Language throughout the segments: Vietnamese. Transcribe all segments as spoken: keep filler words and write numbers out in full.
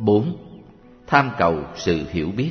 Bốn, tham cầu sự hiểu biết.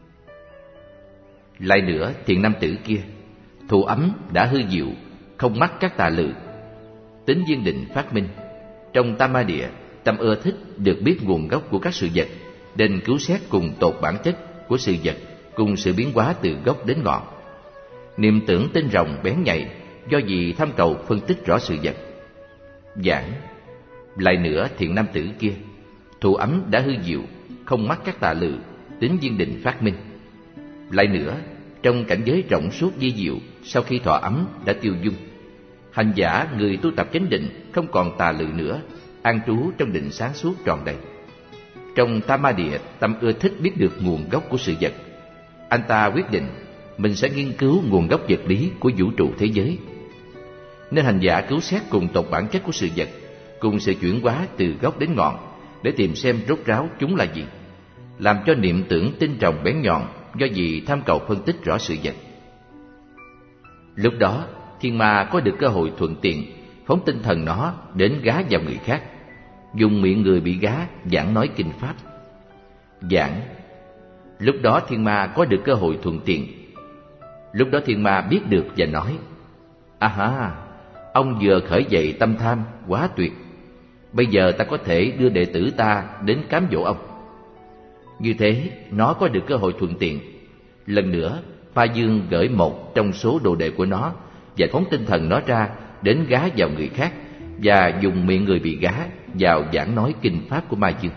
Lại nữa, thiện nam tử kia, thụ ấm đã hư diệu, không mắc các tà lự, tính viên định phát minh. Trong tam ma địa, tâm ưa thích được biết nguồn gốc của các sự vật, nên cứu xét cùng tột bản chất của sự vật, cùng sự biến hóa từ gốc đến ngọn. Niệm tưởng tinh rồng bén nhạy, do vì tham cầu phân tích rõ sự vật. Giảng. Lại nữa, thiện nam tử kia, thụ ấm đã hư diệu, không mắc các tà lự, tính viên định phát minh. Lại nữa, trong cảnh giới rộng suốt vi diệu, sau khi thọ ấm đã tiêu dung, hành giả người tu tập chánh định không còn tà lự nữa, an trú trong định sáng suốt tròn đầy. Trong tam ma địa, tâm ưa thích biết được nguồn gốc của sự vật. Anh ta quyết định mình sẽ nghiên cứu nguồn gốc vật lý của vũ trụ thế giới. Nên hành giả cứu xét cùng tột bản chất của sự vật, cùng sự chuyển hóa từ gốc đến ngọn, để tìm xem rốt ráo chúng là gì, làm cho niệm tưởng tinh rồng bén nhọn, do vì tham cầu phân tích rõ sự vật. Lúc đó, thiên ma có được cơ hội thuận tiện phóng tinh thần nó đến gá vào người khác, dùng miệng người bị gá giảng nói kinh pháp. Giảng. Lúc đó thiên ma có được cơ hội thuận tiện. Lúc đó thiên ma biết được và nói: À ha, ông vừa khởi dậy tâm tham quá tuyệt. Bây giờ ta có thể đưa đệ tử ta đến cám dỗ ông. Như thế, nó có được cơ hội thuận tiện. Lần nữa, Ma Dương gửi một trong số đồ đệ của nó và phóng tinh thần nó ra đến gá vào người khác, và dùng miệng người bị gá vào giảng nói kinh pháp của Ma Dương.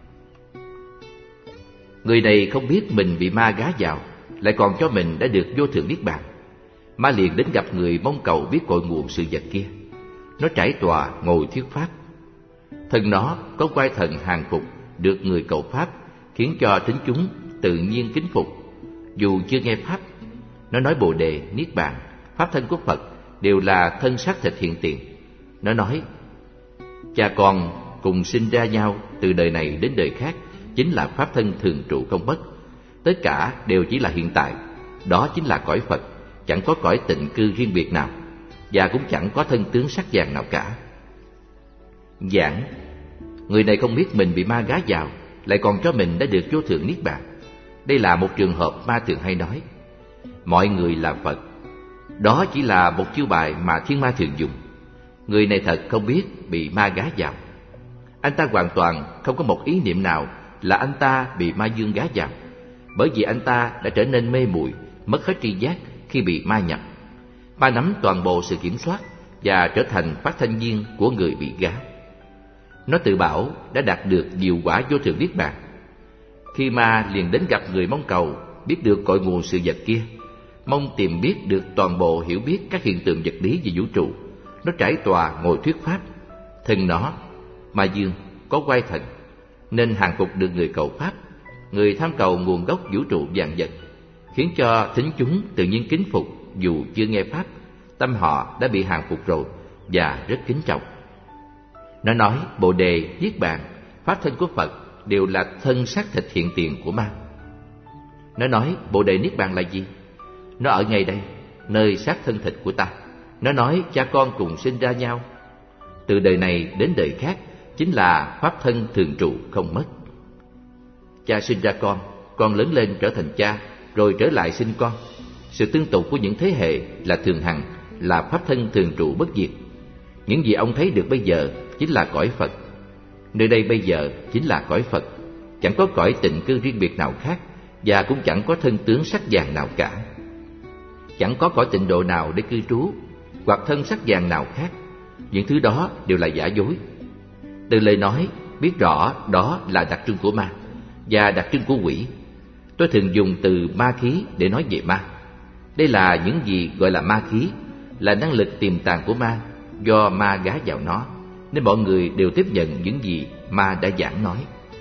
Người này không biết mình bị ma gá vào, lại còn cho mình đã được vô thượng niết bàn. Ma liền đến gặp người mong cầu biết cội nguồn sự vật kia. Nó trải tòa ngồi thuyết pháp. Thân nó có quai thần hàng phục được người cầu pháp, khiến cho thính chúng tự nhiên kính phục. Dù chưa nghe pháp, nó nói Bồ Đề, Niết Bàn, pháp thân của Phật đều là thân xác thịt hiện tiền. Nó nói: Cha con cùng sinh ra nhau từ đời này đến đời khác, chính là pháp thân thường trụ không mất. Tất cả đều chỉ là hiện tại. Đó chính là cõi Phật, chẳng có cõi tịnh cư riêng biệt nào, và cũng chẳng có thân tướng sắc vàng nào cả. Giảng. Người này không biết mình bị ma gá vào, lại còn cho mình đã được vô thượng niết bàn. Đây là một trường hợp ma thường hay nói: Mọi người là Phật. Đó chỉ là một chiêu bài mà thiên ma thường dùng. Người này thật không biết bị ma gá vào. Anh ta hoàn toàn không có một ý niệm nào là anh ta bị ma dương gá vào, bởi vì anh ta đã trở nên mê muội, mất hết tri giác khi bị ma nhập. Ma nắm toàn bộ sự kiểm soát và trở thành phát thanh viên của người bị gá. Nó tự bảo đã đạt được diệu quả vô thượng niết bàn. Khi ma liền đến gặp người mong cầu biết được cội nguồn sự vật kia, mong tìm biết được toàn bộ hiểu biết các hiện tượng vật lý về vũ trụ, nó trải tòa ngồi thuyết pháp. Thân nó, Ma Dương, có quai thần, nên hàng phục được người cầu pháp, người tham cầu nguồn gốc vũ trụ vạn vật, khiến cho thính chúng tự nhiên kính phục dù chưa nghe pháp. Tâm họ đã bị hàng phục rồi và rất kính trọng. Nó nói Bồ Đề, Niết Bàn, pháp thân của Phật đều là thân xác thịt hiện tiền của ma. Nó nói Bồ Đề Niết Bàn là gì? Nó ở ngay đây, nơi xác thân thịt của ta. Nó nói cha con cùng sinh ra nhau từ đời này đến đời khác, chính là pháp thân thường trụ không mất. Cha sinh ra con, con lớn lên trở thành cha, rồi trở lại sinh con. Sự tương tục của những thế hệ là thường hằng, là pháp thân thường trụ bất diệt. Những gì ông thấy được bây giờ chính là cõi Phật. Nơi đây bây giờ chính là cõi Phật, chẳng có cõi tịnh cư riêng biệt nào khác, và cũng chẳng có thân tướng sắc vàng nào cả. Chẳng có cõi tịnh độ nào để cư trú, hoặc thân sắc vàng nào khác. Những thứ đó đều là giả dối. Từ lời nói biết rõ đó là đặc trưng của ma và đặc trưng của quỷ. Tôi thường dùng từ ma khí để nói về ma. Đây là những gì gọi là ma khí, là năng lực tiềm tàng của ma, do ma gá vào nó, nên mọi người đều tiếp nhận những gì ma đã giảng nói.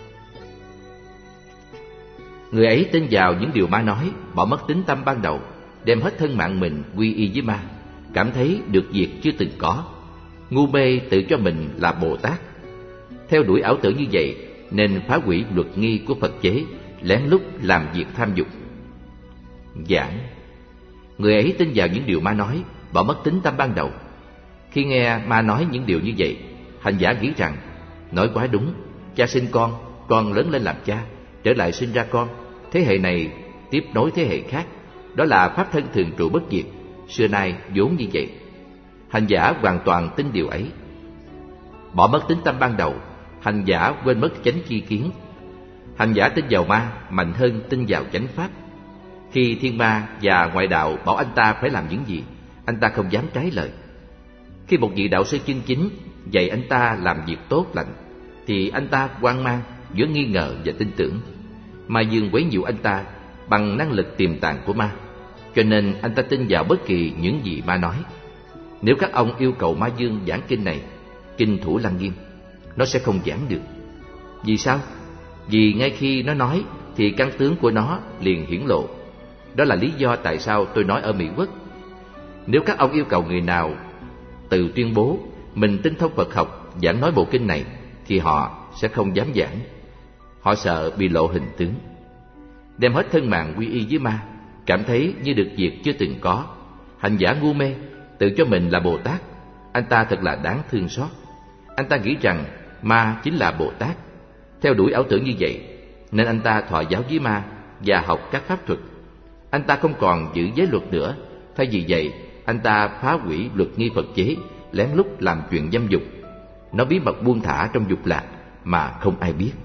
Người ấy tin vào những điều ma nói, bỏ mất tính tâm ban đầu, đem hết thân mạng mình quy y với ma, cảm thấy được việc chưa từng có, ngu mê tự cho mình là Bồ Tát. Theo đuổi ảo tưởng như vậy nên phá hủy luật nghi của Phật chế, lén lút làm việc tham dục. Giảng. Người ấy tin vào những điều ma nói, bỏ mất tính tâm ban đầu. Khi nghe ma nói những điều như vậy, hành giả nghĩ rằng nói quá đúng, cha sinh con, con lớn lên làm cha, trở lại sinh ra con, thế hệ này tiếp nối thế hệ khác. Đó là pháp thân thường trụ bất diệt, xưa nay vốn như vậy. Hành giả hoàn toàn tin điều ấy. Bỏ mất tính tâm ban đầu, hành giả quên mất chánh chi kiến. Hành giả tin vào ma mạnh hơn tin vào chánh pháp. Khi thiên ma và ngoại đạo bảo anh ta phải làm những gì, anh ta không dám trái lời. Khi một vị đạo sư chân chính dạy anh ta làm việc tốt lành, thì anh ta hoang mang giữa nghi ngờ và tin tưởng. Ma dương quấy nhiễu anh ta bằng năng lực tiềm tàng của ma, cho nên anh ta tin vào bất kỳ những gì ma nói. Nếu các ông yêu cầu ma dương giảng kinh này, kinh Thủ Lăng Nghiêm, nó sẽ không giảng được. Vì sao? Vì ngay khi nó nói thì căn tướng của nó liền hiển lộ. Đó là lý do tại sao tôi nói ở Mỹ Quốc, nếu các ông yêu cầu người nào tự tuyên bố mình tinh thông Phật học giảng nói bộ kinh này, thì họ sẽ không dám giảng. Họ sợ bị lộ hình tướng, đem hết thân mạng quy y với ma, cảm thấy như được việc chưa từng có. Hành giả ngu mê tự cho mình là Bồ Tát, anh ta thật là đáng thương xót. Anh ta nghĩ rằng ma chính là Bồ Tát. Theo đuổi ảo tưởng như vậy nên anh ta thọ giáo với ma và học các pháp thuật. Anh ta không còn giữ giới luật nữa. Thay vì vậy, anh ta phá hủy luật nghi Phật chế, lén lút làm chuyện dâm dục. Nó bí mật buông thả trong dục lạc mà không ai biết.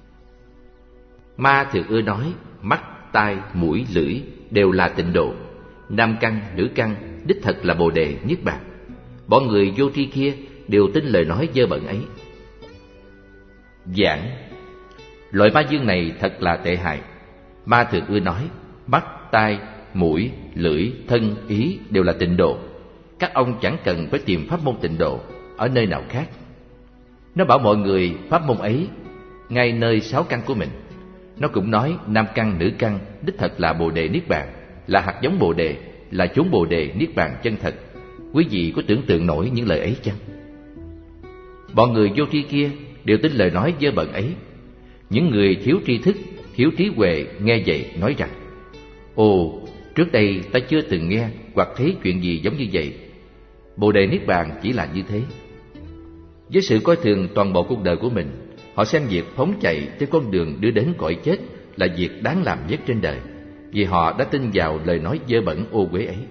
Ma thường ưa nói mắt, tai, mũi, lưỡi đều là tịnh độ. Nam căn, nữ căn đích thật là Bồ Đề Niết Bàn. Bọn người vô tri kia đều tin lời nói dơ bẩn ấy. Giảng: loại ma dương này thật là tệ hại. Ma thường ưa nói mắt, tai, mũi, lưỡi, thân, ý đều là tịnh độ. Các ông chẳng cần phải tìm pháp môn tịnh độ ở nơi nào khác. Nó bảo mọi người pháp môn ấy ngay nơi sáu căn của mình. Nó cũng nói nam căn, nữ căn đích thật là Bồ Đề Niết Bàn, là hạt giống Bồ Đề, là chốn Bồ Đề Niết Bàn chân thật. Quý vị có tưởng tượng nổi những lời ấy chăng? Bọn người vô tri kia đều tin lời nói dơ bẩn ấy. Những người thiếu tri thức, thiếu trí huệ nghe vậy nói rằng: ồ, trước đây ta chưa từng nghe hoặc thấy chuyện gì giống như vậy. Bồ Đề Niết Bàn chỉ là như thế. Với sự coi thường toàn bộ cuộc đời của mình, họ xem việc phóng chạy trên con đường đưa đến cõi chết là việc đáng làm nhất trên đời, vì họ đã tin vào lời nói dơ bẩn ô uế ấy.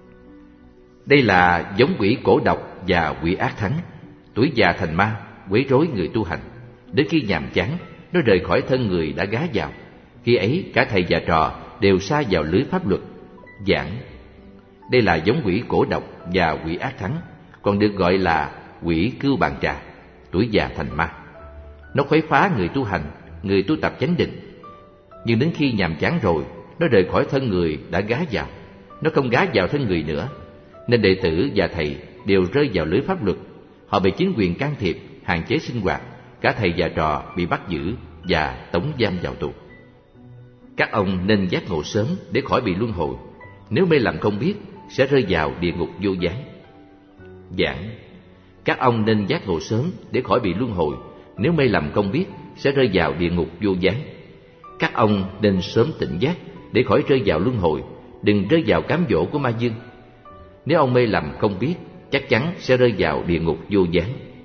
Đây là giống quỷ cổ độc và quỷ ác thắng, tuổi già thành ma, quấy rối người tu hành. Đến khi nhàm chán, nó rời khỏi thân người đã gá vào. Khi ấy cả thầy và trò đều sa vào lưới pháp luật. Giảng: đây là giống quỷ cổ độc và quỷ ác thắng, còn được gọi là quỷ cưu bàn trà, tuổi già thành ma. Nó khuấy phá người tu hành, người tu tập chánh định. Nhưng đến khi nhàm chán rồi, nó rời khỏi thân người đã gá vào. Nó không gá vào thân người nữa, nên đệ tử và thầy đều rơi vào lưới pháp luật. Họ bị chính quyền can thiệp, hạn chế sinh hoạt. Cả thầy và trò bị bắt giữ và tống giam vào tù. Các ông nên giác ngộ sớm để khỏi bị luân hồi. Nếu mê lầm không biết, sẽ rơi vào địa ngục vô gián. Giảng: các ông nên giác ngộ sớm để khỏi bị luân hồi. Nếu mê lầm không biết, sẽ rơi vào địa ngục vô gián. Các ông nên sớm tỉnh giác để khỏi rơi vào luân hồi. Đừng rơi vào cám dỗ của ma dương. Nếu ông mê lầm không biết, chắc chắn sẽ rơi vào địa ngục vô gián.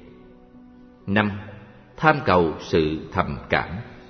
Năm. Tham cầu sự thầm cảm.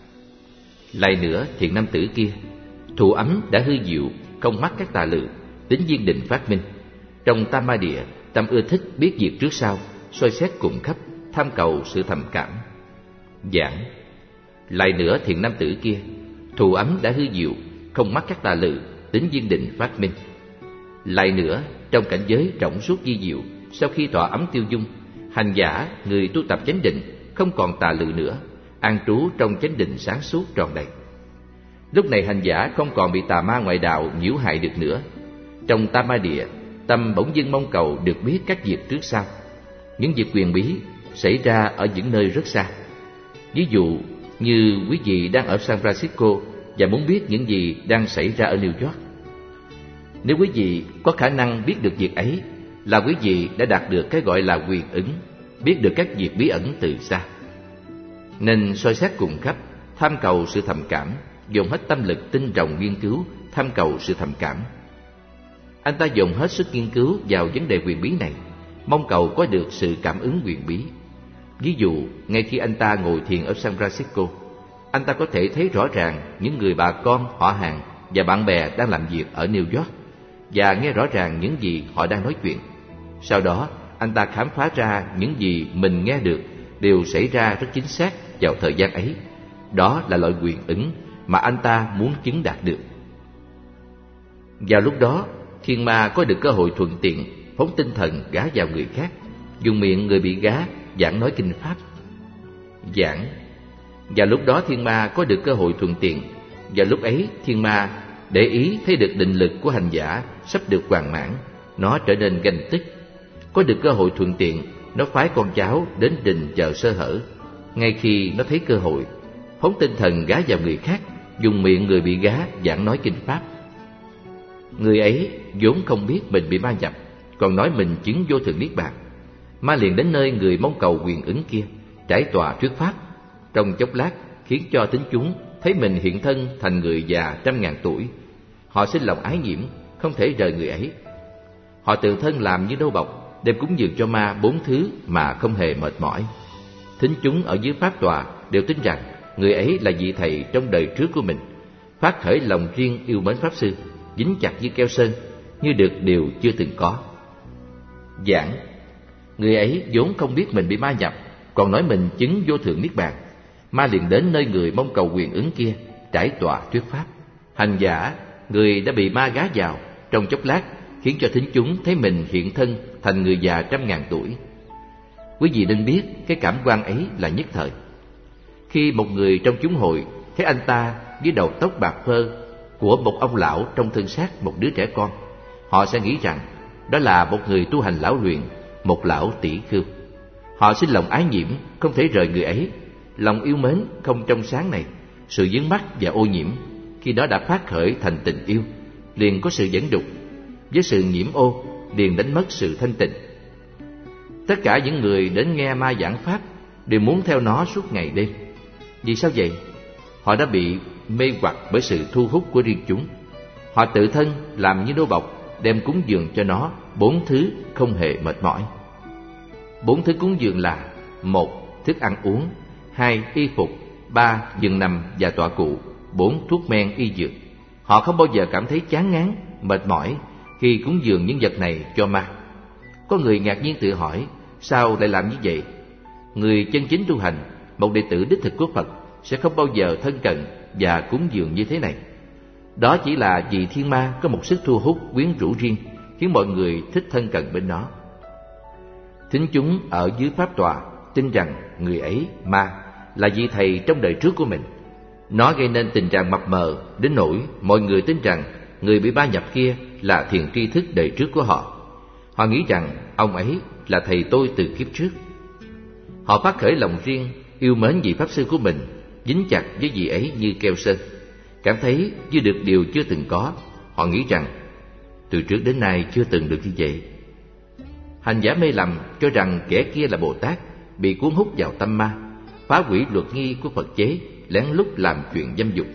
Lại nữa, thiện nam tử kia thụ ấm đã hư diệu, không mắc các tà lự, tính viên định phát minh. Trong tam ma địa, tâm ưa thích biết việc trước sau, soi xét cùng khắp, tham cầu sự thầm cảm. Giảng: lại nữa, thiện nam tử kia thụ ấm đã hư diệu, không mắc các tà lự, tính viên định phát minh. Lại nữa, trong cảnh giới trọng suốt di diệu, sau khi tọa ấm tiêu dung, hành giả người tu tập chánh định không còn tà lự nữa, an trú trong chánh định sáng suốt tròn đầy. Lúc này hành giả không còn bị tà ma ngoại đạo nhiễu hại được nữa. Trong tam ma địa, tâm bỗng dưng mong cầu được biết các việc trước sau, những việc quyền bí xảy ra ở những nơi rất xa. Ví dụ như quý vị đang ở San Francisco và muốn biết những gì đang xảy ra ở New York. Nếu quý vị có khả năng biết được việc ấy, là quý vị đã đạt được cái gọi là quyền ứng, biết được các việc bí ẩn từ xa. Nên soi xét cùng khắp, tham cầu sự thầm cảm, dồn hết tâm lực tinh rồng nghiên cứu, tham cầu sự thầm cảm. Anh ta dồn hết sức nghiên cứu vào vấn đề quyền bí này, mong cầu có được sự cảm ứng quyền bí. Ví dụ, ngay khi anh ta ngồi thiền ở San Francisco, anh ta có thể thấy rõ ràng những người bà con, họ hàng và bạn bè đang làm việc ở New York và nghe rõ ràng những gì họ đang nói chuyện. Sau đó, anh ta khám phá ra những gì mình nghe được đều xảy ra rất chính xác vào thời gian ấy. Đó là loại quyền ứng mà anh ta muốn chứng đạt được. Vào lúc đó, thiên ma có được cơ hội thuận tiện phóng tinh thần gá vào người khác, dùng miệng người bị gá giảng nói kinh pháp. Giảng. Vào lúc đó thiên ma có được cơ hội thuận tiện. Vào lúc ấy thiên ma để ý thấy được định lực của hành giả sắp được hoàn mãn, nó trở nên ganh tức. Có được cơ hội thuận tiện, nó phái con cháu đến đình chờ sơ hở. Ngay khi nó thấy cơ hội, phóng tinh thần gá vào người khác, dùng miệng người bị gá giảng nói kinh pháp. Người ấy vốn không biết mình bị ma nhập, còn nói mình chứng vô thượng niết bàn. Ma liền đến nơi người mong cầu quyền ứng kia, trải tòa thuyết pháp. Trong chốc lát khiến cho thính chúng thấy mình hiện thân thành người già trăm ngàn tuổi. Họ sinh lòng ái nhiễm, không thể rời người ấy. Họ tự thân làm như nô bộc, đem cúng dường cho ma bốn thứ mà không hề mệt mỏi. Thính chúng ở dưới pháp tòa đều tin rằng người ấy là vị thầy trong đời trước của mình, phát khởi lòng riêng yêu mến pháp sư, dính chặt như keo sơn, như được điều chưa từng có. Giảng. Người ấy vốn không biết mình bị ma nhập, còn nói mình chứng vô thượng niết bàn. Ma liền đến nơi người mong cầu quyền ứng kia, trải tòa thuyết pháp. Hành giả, người đã bị ma gá vào, trong chốc lát khiến cho thính chúng thấy mình hiện thân thành người già trăm ngàn tuổi. Quý vị nên biết cái cảm quan ấy là nhất thời. Khi một người trong chúng hội thấy anh ta với đầu tóc bạc phơ của một ông lão trong thân xác một đứa trẻ con, họ sẽ nghĩ rằng đó là một người tu hành lão luyện, một lão tỷ khưu. Họ sinh lòng ái nhiễm, không thể rời người ấy. Lòng yêu mến không trong sáng này, sự vướng mắc và ô nhiễm, khi đó đã phát khởi thành tình yêu, liền có sự dẫn đục. Với sự nhiễm ô, liền đánh mất sự thanh tịnh. Tất cả những người đến nghe ma giảng pháp đều muốn theo nó suốt ngày đêm. Vì sao vậy? Họ đã bị mê hoặc bởi sự thu hút của riêng chúng. Họ tự thân làm như nô bộc, đem cúng dường cho nó bốn thứ không hề mệt mỏi. Bốn thứ cúng dường là: một, thức ăn uống; hai, y phục; ba, giường nằm và tọa cụ; bốn, thuốc men y dược. Họ không bao giờ cảm thấy chán ngán, mệt mỏi khi cúng dường những vật này cho ma. Có người ngạc nhiên tự hỏi, sao lại làm như vậy? Người chân chính tu hành, một đệ tử đích thực của Phật, sẽ không bao giờ thân cận và cúng dường như thế này. Đó chỉ là vì thiên ma có một sức thu hút quyến rũ riêng, khiến mọi người thích thân cận bên nó. Thính chúng ở dưới pháp tòa tin rằng người ấy, ma, là vị thầy trong đời trước của mình. Nó gây nên tình trạng mập mờ đến nỗi mọi người tin rằng người bị ma nhập kia là thiền tri thức đời trước của họ. Họ nghĩ rằng ông ấy là thầy tôi từ kiếp trước. Họ phát khởi lòng riêng yêu mến vị pháp sư của mình, dính chặt với vị ấy như keo sơn, cảm thấy như được điều chưa từng có. Họ nghĩ rằng từ trước đến nay chưa từng được như vậy. Hành giả mê lầm cho rằng kẻ kia là Bồ Tát, bị cuốn hút vào tâm ma, phá hủy luật nghi của Phật chế, lén lút làm chuyện dâm dục.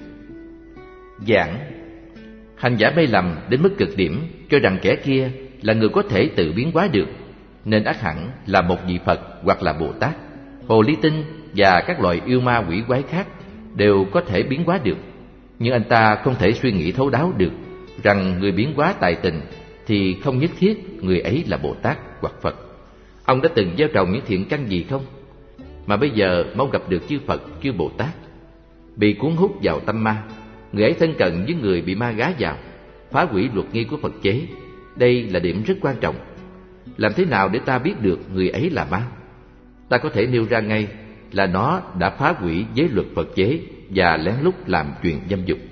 Giảng. Hành giả mê lầm đến mức cực điểm, cho rằng kẻ kia là người có thể tự biến hóa được, nên ắt hẳn là một vị Phật hoặc là Bồ Tát. Hồ ly tinh và các loài yêu ma quỷ quái khác đều có thể biến hóa được, nhưng anh ta không thể suy nghĩ thấu đáo được rằng người biến hóa tài tình thì không nhất thiết người ấy là Bồ Tát hoặc Phật. Ông đã từng gieo trồng những thiện căn gì không, mà bây giờ mong gặp được chư Phật, chư Bồ Tát? Bị cuốn hút vào tâm ma, người ấy thân cận với người bị ma gá vào, phá hủy luật nghi của Phật chế. Đây là điểm rất quan trọng. Làm thế nào để ta biết được người ấy là ma? Ta có thể nêu ra ngay là nó đã phá hủy giới luật Phật chế và lén lút làm chuyện dâm dục.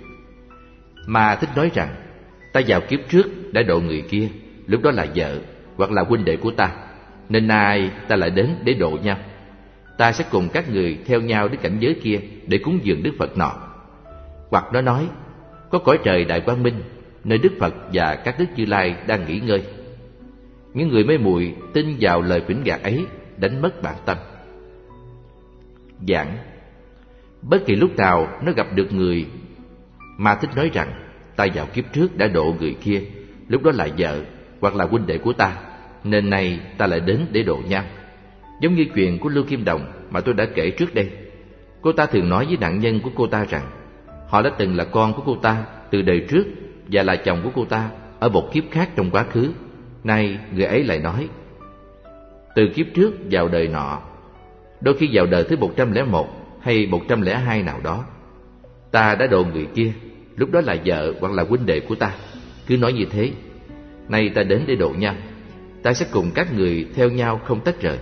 Ma thích nói rằng ta vào kiếp trước đã độ người kia, lúc đó là vợ hoặc là huynh đệ của ta, nên nay ta lại đến để độ nhau. Ta sẽ cùng các người theo nhau đến cảnh giới kia để cúng dường Đức Phật nọ. Hoặc nó nói có cõi trời Đại Quang Minh, nơi Đức Phật và các Đức Như Lai đang nghỉ ngơi. Những người mê muội tin vào lời phỉnh gạt ấy đánh mất bản tâm. Giảng. Bất kỳ lúc nào nó gặp được người, ma thích nói rằng ta vào kiếp trước đã độ người kia, lúc đó là vợ hoặc là huynh đệ của ta, nên nay ta lại đến để độ nhau. Giống như chuyện của Lưu Kim Đồng mà tôi đã kể trước đây. Cô ta thường nói với nạn nhân của cô ta rằng họ đã từng là con của cô ta từ đời trước và là chồng của cô ta ở một kiếp khác trong quá khứ. Nay người ấy lại nói, từ kiếp trước vào đời nọ, đôi khi vào đời thứ một trăm lẻ một hay một trăm lẻ hai nào đó, ta đã độ người kia, lúc đó là vợ hoặc là huynh đệ của ta. Cứ nói như thế. Nay ta đến để độ nhau, ta sẽ cùng các người theo nhau không tách rời.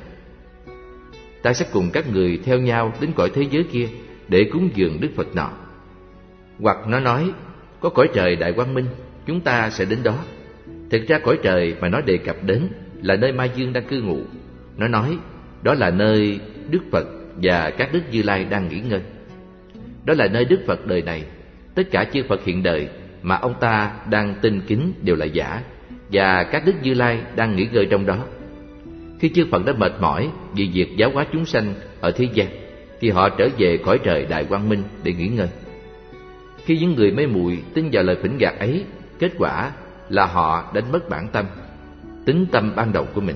Ta sẽ cùng các người theo nhau đến cõi thế giới kia để cúng dường Đức Phật nọ. Hoặc nó nói, có cõi trời Đại Quang Minh, chúng ta sẽ đến đó. Thực ra cõi trời mà nó đề cập đến là nơi Ma Dương đang cư ngụ. Nó nói, đó là nơi Đức Phật và các Đức Như Lai đang nghỉ ngơi. Đó là nơi Đức Phật đời này. Tất cả chư Phật hiện đời mà ông ta đang tin kính đều là giả, và các Đức Như Lai đang nghỉ ngơi trong đó. Khi chư Phật đã mệt mỏi vì việc giáo hóa chúng sanh ở thế gian, thì họ trở về cõi trời Đại Quang Minh để nghỉ ngơi. Khi những người mê muội tin vào lời phỉnh gạt ấy, kết quả là họ đánh mất bản tâm, tính tâm ban đầu của mình.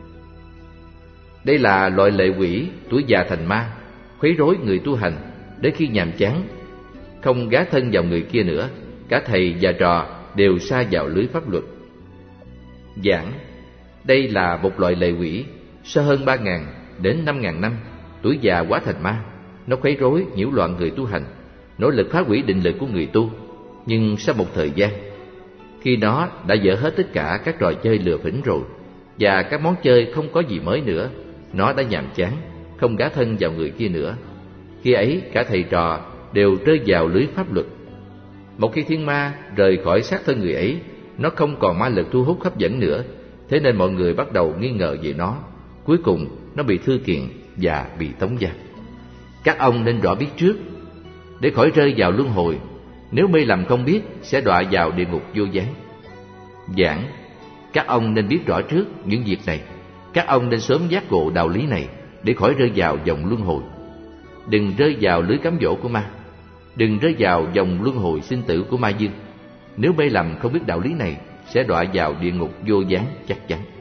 Đây là loại lệ quỷ tuổi già thành ma, khuấy rối người tu hành đến khi nhàm chán, không gá thân vào người kia nữa. Cả thầy và trò đều sa vào lưới pháp luật. Giảng, đây là một loại lệ quỷ sau hơn ba ngàn đến năm ngàn năm, tuổi già quá thành ma. Nó khuấy rối, nhiễu loạn người tu hành, nỗ lực phá hủy định lực của người tu. Nhưng sau một thời gian, khi nó đã dỡ hết tất cả các trò chơi lừa phỉnh rồi, và các món chơi không có gì mới nữa, nó đã nhàm chán, không gá thân vào người kia nữa. Khi ấy cả thầy trò đều rơi vào lưới pháp luật. Một khi thiên ma rời khỏi xác thân người ấy, nó không còn ma lực thu hút hấp dẫn nữa. Thế nên mọi người bắt đầu nghi ngờ về nó. Cuối cùng nó bị thư kiện và bị tống giam. Các ông nên rõ biết trước, để khỏi rơi vào luân hồi. Nếu mê lầm không biết, sẽ đọa vào địa ngục vô gián. Giảng, các ông nên biết rõ trước những việc này. Các ông nên sớm giác ngộ đạo lý này, để khỏi rơi vào vòng luân hồi. Đừng rơi vào lưới cám dỗ của ma. Đừng rơi vào vòng luân hồi sinh tử của Ma Dương. Nếu mê lầm không biết đạo lý này, sẽ đọa vào địa ngục vô gián chắc chắn.